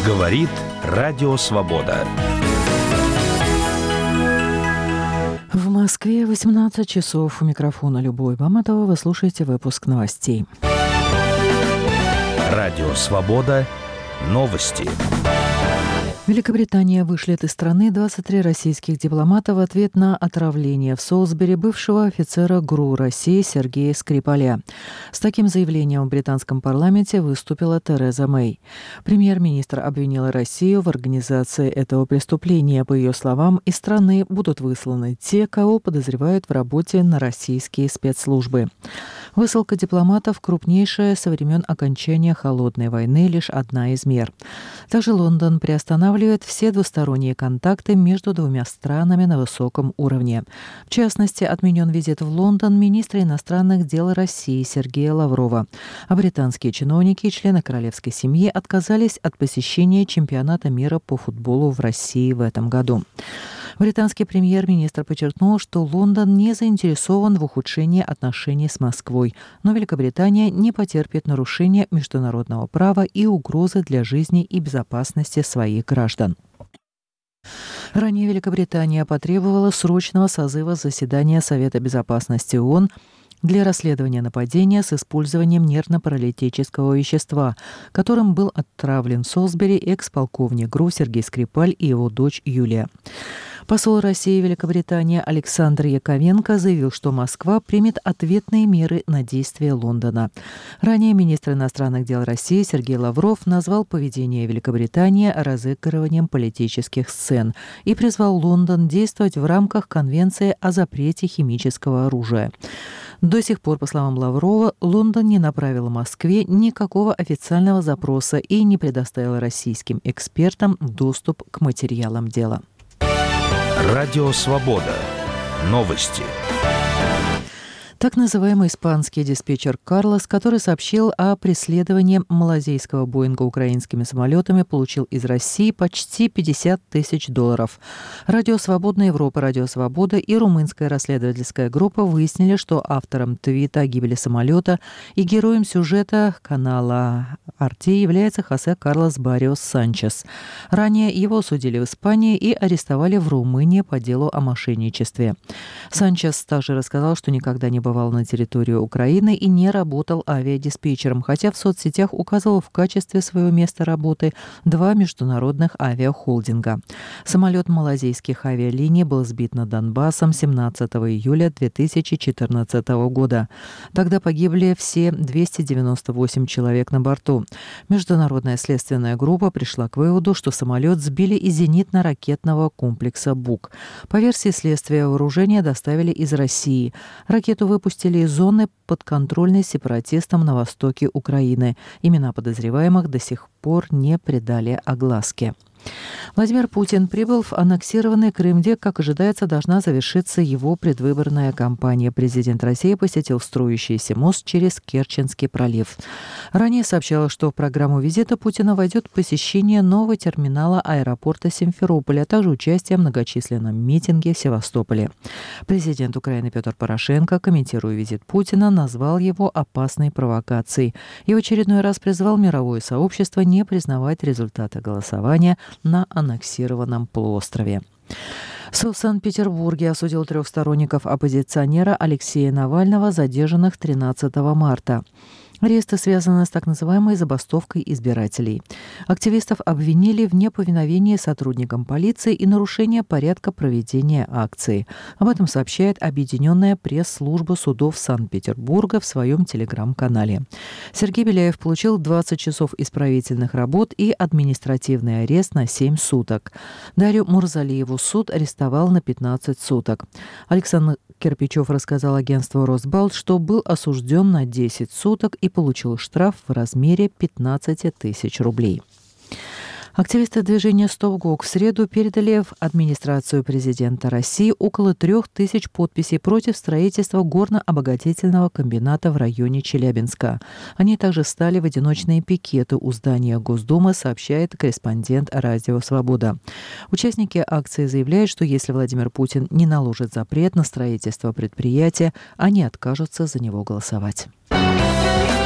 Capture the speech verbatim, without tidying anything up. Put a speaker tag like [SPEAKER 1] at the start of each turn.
[SPEAKER 1] Говорит Радио Свобода.
[SPEAKER 2] В Москве восемнадцать часов. У микрофона Любовь Баматова. Вы слушаете выпуск новостей.
[SPEAKER 1] Радио Свобода. Новости.
[SPEAKER 2] Великобритания вышлет из страны двадцать три российских дипломата в ответ на отравление в Солсбери бывшего офицера ГРУ России Сергея Скрипаля. С таким заявлением в британском парламенте выступила Тереза Мэй. Премьер-министр обвинила Россию в организации этого преступления. По ее словам, из страны будут высланы те, кого подозревают в работе на российские спецслужбы. Высылка дипломатов – крупнейшая со времен окончания Холодной войны, лишь одна из мер. Также Лондон приостанавливает все двусторонние контакты между двумя странами на высоком уровне. В частности, отменен визит в Лондон министра иностранных дел России Сергея Лаврова. А британские чиновники и члены королевской семьи отказались от посещения чемпионата мира по футболу в России в этом году. Британский премьер-министр подчеркнул, что Лондон не заинтересован в ухудшении отношений с Москвой, но Великобритания не потерпит нарушения международного права и угрозы для жизни и безопасности своих граждан. Ранее Великобритания потребовала срочного созыва заседания Совета безопасности ООН для расследования нападения с использованием нервно-паралитического вещества, которым был отравлен в Солсбери экс-полковник ГРУ Сергей Скрипаль и его дочь Юлия. Посол России в Великобритании Александр Яковенко заявил, что Москва примет ответные меры на действия Лондона. Ранее министр иностранных дел России Сергей Лавров назвал поведение Великобритании разыгрыванием политических сцен и призвал Лондон действовать в рамках Конвенции о запрете химического оружия. До сих пор, по словам Лаврова, Лондон не направил Москве никакого официального запроса и не предоставил российским экспертам доступ к материалам дела.
[SPEAKER 1] Радио Свобода. Новости.
[SPEAKER 2] Так называемый испанский диспетчер Карлос, который сообщил о преследовании малазийского Боинга украинскими самолетами, получил из России почти пятьдесят тысяч долларов. Радио «Свободная Европа», Радио «Свобода» и румынская расследовательская группа выяснили, что автором твита о гибели самолета и героем сюжета канала «Арти» является Хосе Карлос Барриос Санчес. Ранее его осудили в Испании и арестовали в Румынии по делу о мошенничестве. Санчес также рассказал, что никогда не бывал на территории Украины и не работал авиадиспетчером, хотя в соцсетях указывал в качестве своего места работы два международных авиахолдинга. Самолет малазийских авиалиний был сбит над Донбассом семнадцатого июля две тысячи четырнадцатого года. Тогда погибли все двести девяносто восемь человек на борту. Международная следственная группа пришла к выводу, что самолет сбили из зенитно-ракетного комплекса «Бук». По версии следствия, вооружение доставили из России. Ракету выпустили из зоны, подконтрольной сепаратистам на востоке Украины. Имена подозреваемых до сих пор не придали огласке. Владимир Путин прибыл в аннексированный Крым, где, как ожидается, должна завершиться его предвыборная кампания. Президент России посетил строящийся мост через Керченский пролив. Ранее сообщалось, что в программу визита Путина войдет посещение нового терминала аэропорта Симферополя, а также участие в многочисленном митинге в Севастополе. Президент Украины Петр Порошенко, комментируя визит Путина, назвал его опасной провокацией и в очередной раз призвал мировое сообщество не признавать результаты голосования на аннексированном полуострове. Суд в Санкт-Петербурге осудил трех сторонников оппозиционера Алексея Навального, задержанных тринадцатого марта. Аресты связаны с так называемой забастовкой избирателей. Активистов обвинили в неповиновении сотрудникам полиции и нарушении порядка проведения акции. Об этом сообщает Объединенная пресс-служба судов Санкт-Петербурга в своем телеграм-канале. Сергей Беляев получил двадцать часов исправительных работ и административный арест на семь суток. Дарью Мурзалиеву суд арестовал на пятнадцать суток. Александр Кирпичев рассказал агентству «Росбалт», что был осужден на десять суток и получил штраф в размере пятнадцать тысяч рублей. Активисты движения «Стоп ГОК» в среду передали в администрацию президента России около трех тысяч подписей против строительства горно-обогатительного комбината в районе Челябинска. Они также стали в одиночные пикеты у здания Госдумы, сообщает корреспондент «Радио Свобода». Участники акции заявляют, что если Владимир Путин не наложит запрет на строительство предприятия, они откажутся за него голосовать.